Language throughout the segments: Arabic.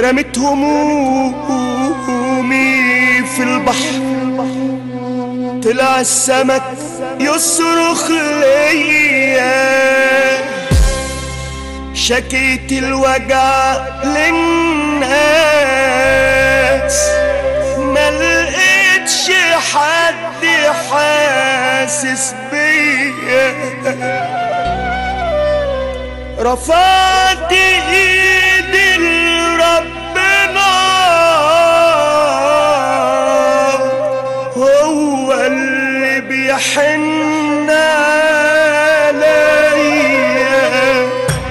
رمت همومي في البحر، طلع السمك يصرخ ليا، شكيت الوجع للناس ما لقيتش حد حاسس بيا، رفعت ايدي لربنا هو اللي بيحن عليا.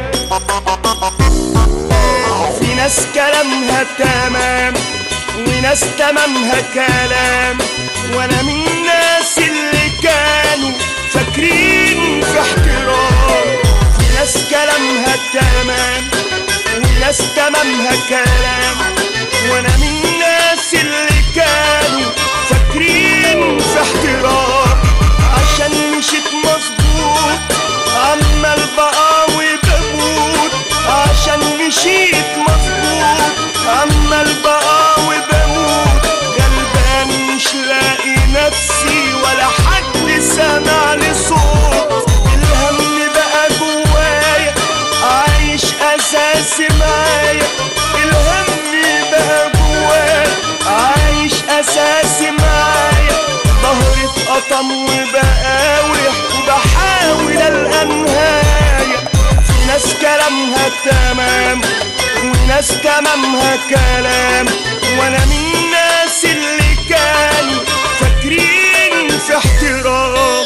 في ناس كلامها تمام وناس تمامها كلام، وانا من الناس اللي كانوا فاكرين في احترام. في ناس كلامها تمام وناس تمامها كلام، وانا من الناس اللي كانوا فاكرين في احترام. عشان مشيت مظبوط عمال بقاوي بموت، عشان مشيت مظبوط عمال بقاوي بموت، غلبان مش لاقي نفسي ولا حد سامع لي صوت. الهم بقى جوايا عايش اساسي معايا، الهم بقى جوايا عايش اساسي معايا. ظهري اتقطم وبقاوح وبحاول القى نهاية. في ناس كلامها تمام وناس تمامها كلام، وانا من الناس اللي كانوا فاكرين في احترام.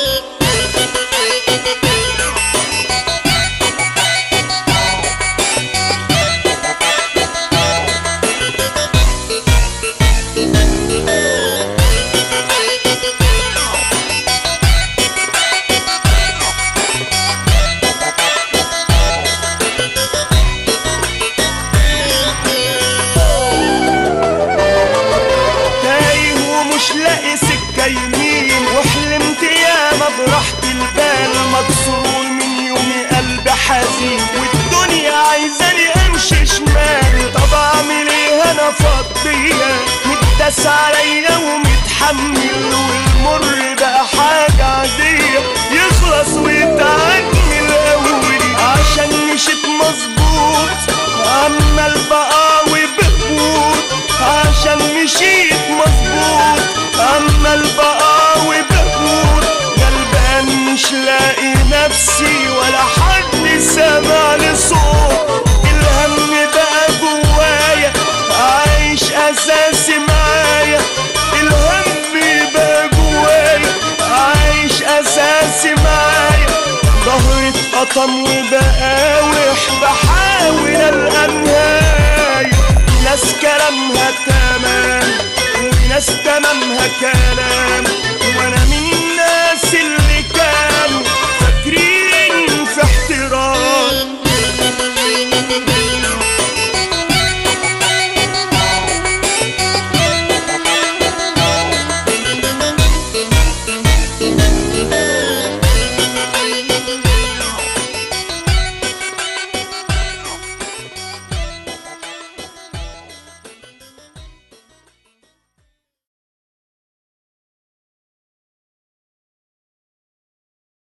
وحلمت ياما براحة البال، مكسور من يومي قلبي حزين، والدنيا عايزاني امشي شمال. طب اعمل ايه انا فضية، متداس عليا ومتحمل، والمر بقى حاجة عادية يخلص ويتعدي من الاول. عشان مشيت مظبوط عمال بقاوي بموت، عشان مشيت مظبوط عمال بقاوي بموت، غلبان مش لاقي نفسي ولا حد سامع لي صوت. الهم بقى جوايا عايش اساسي معايا، الهم بقى جوايا عايش اساسي معايا. ظهري اتقطم وبقاوح بحاول القى نهاية. ناس كلامها تمام وناس تمامها كلام،